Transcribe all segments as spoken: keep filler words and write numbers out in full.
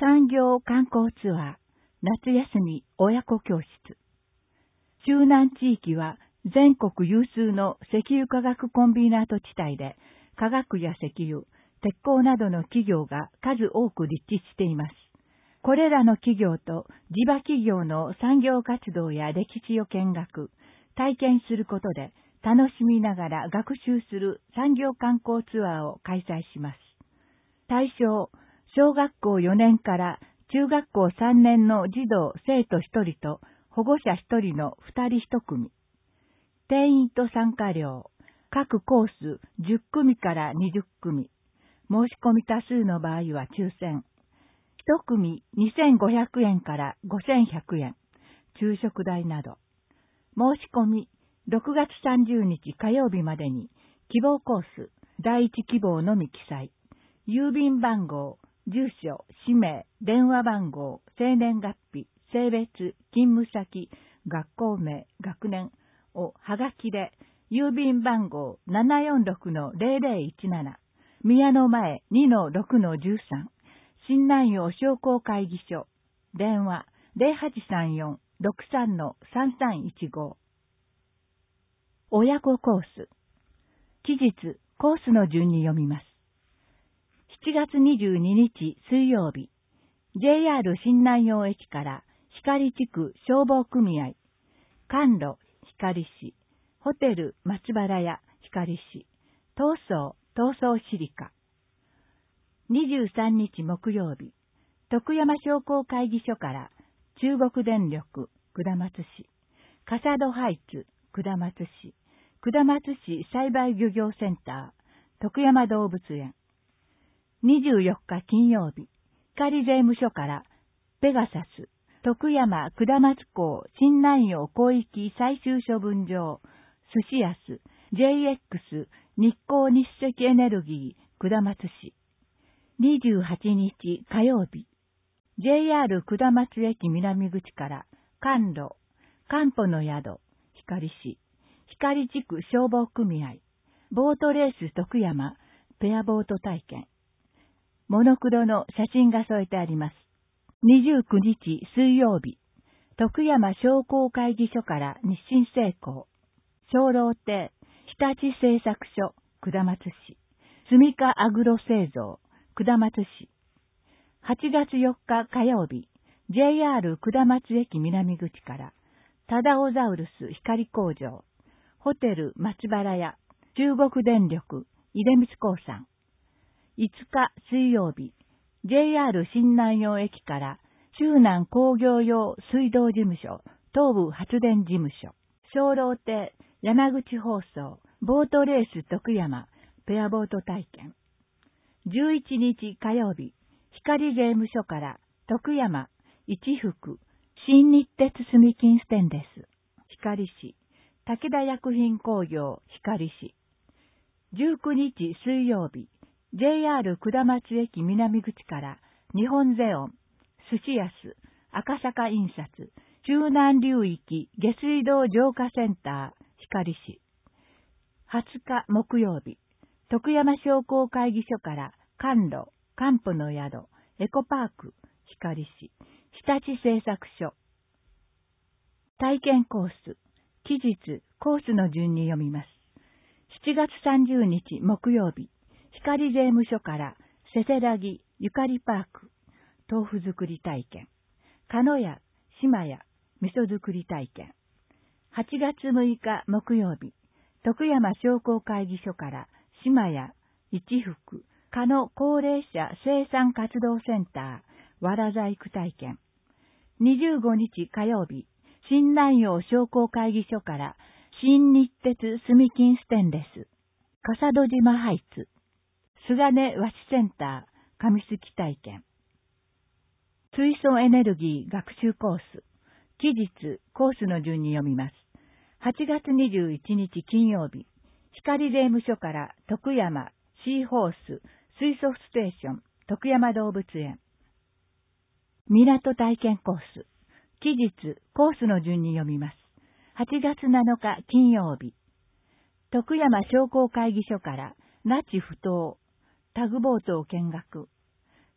産業観光ツアー、夏休み親子教室。周南地域は全国有数の石油化学コンビナート地帯で、化学や石油、鉄鋼などの企業が数多く立地しています。これらの企業と地場企業の産業活動や歴史を見学、体験することで楽しみながら学習する産業観光ツアーを開催します。対象、小学校よねんから中学校さんねんの児童生徒ひとりと保護者ひとりのふたりいち組。定員と参加料、各コースじゅっ組からにじゅっ組。申し込み多数の場合は抽選。いち組にせんごひゃくえんからごせんひゃくえん。昼食代など。申し込みろくがつさんじゅうにち火曜日までに希望コースだいいち希望のみ記載。郵便番号、住所、氏名、電話番号、生年月日、性別、勤務先、学校名、学年をはがきで、郵便番号 ななよんろくのゼロゼロいちなな、宮の前 にのろくのじゅうさん、新南陽商工会議所、電話 ゼロはちさんよん ろくさんのさんさんいちご。親子コース。期日、コースの順に読みます。しちがつにじゅうににち水曜日、ジェイアール 新南陽駅から光地区消防組合、甘露光市、ホテル松原屋光市、東総東総シリカ。にじゅうさんにち木曜日、徳山商工会議所から中国電力下松市、笠戸ハイツ下松市、下松市栽培漁業センター、徳山動物園。にじゅうよっか金曜日、光税務署からペガサス、徳山下松港新南陽広域最終処分場、寿司安、ジェイエックス 日光日赤エネルギー下松市。にじゅうはちにち火曜日、ジェイアール 下松駅南口から甘露、かんぽの宿、光市、光地区消防組合、ボートレース徳山、ペアボート体験。モノクロの写真が添えてあります。にじゅうくにち水曜日、徳山商工会議所から日清製鋼、鐘楼亭、日立製作所、下松市、スミカアグロ製造、下松市。はちがつよっか火曜日、ジェイアール 下松駅南口から、タダオザウルス光工場、ホテル松原屋、中国電力、出光興産。いつか水曜日、ジェイアール 新南陽駅から周南工業用水道事務所、東部発電事務所、鐘楼亭、山口放送、ボートレース徳山、ペアボート体験。じゅういちにち火曜日、光税務署から徳山、一福、新日鉄住金ステンレス、光市、武田薬品工業、光市。じゅうくにち水曜日、ジェイアール 下松駅南口から日本ゼオン、寿司安、赤坂印刷、中南流域下水道浄化センター、光市。はつか木曜日、徳山商工会議所から甘露、かんぽの宿、エコパーク、光市、日立製作所。体験コース、期日、コースの順に読みます。しちがつさんじゅうにち木曜日、光税務署からせせらぎゆかりパーク、豆腐作り体験、かのや、島や、味噌作り体験。はちがつむいか木曜日、徳山商工会議所から島や、一福、かの高齢者生産活動センター、わら細工体験。にじゅうごにち火曜日、新南陽商工会議所から新日鉄住金ステンレス、笠戸島ハイツ、菅根和紙センター、上杉体験。水素エネルギー学習コース。期日、コースの順に読みます。はちがつにじゅういちにち金曜日、光税務署から徳山シーホース水素ステーション、徳山動物園。港体験コース。期日、コースの順に読みます。はちがつなのか金曜日、徳山商工会議所から那智埠頭、タグボートを見学。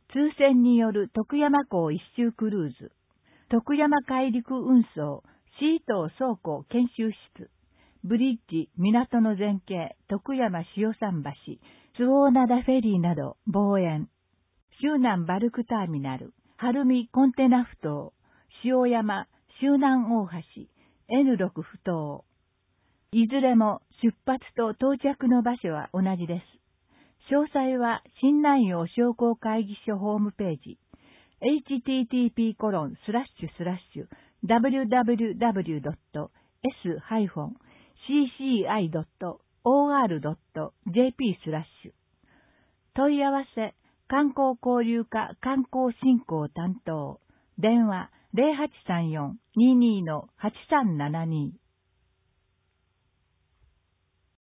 通船による徳山港一周クルーズ、徳山海陸運送、シート倉庫研修室、ブリッジ、港の前景、徳山塩桟橋、周防灘フェリーなど、防園、周南バルクターミナル、晴海コンテナ埠頭、塩山、周南大橋、エヌろく 埠頭。いずれも出発と到着の場所は同じです。詳細は新南洋商工会議所ホームページ、エイチティーティーピーコロンスラッシュスラッシュダブリューダブリューダブリュードットエスハイフォンシーシーアイドットオーアールドットジェーピー スラッシュ。問い合わせ、観光交流課観光振興担当。電話ゼロはちさんよん にーにーのはちさんななにー。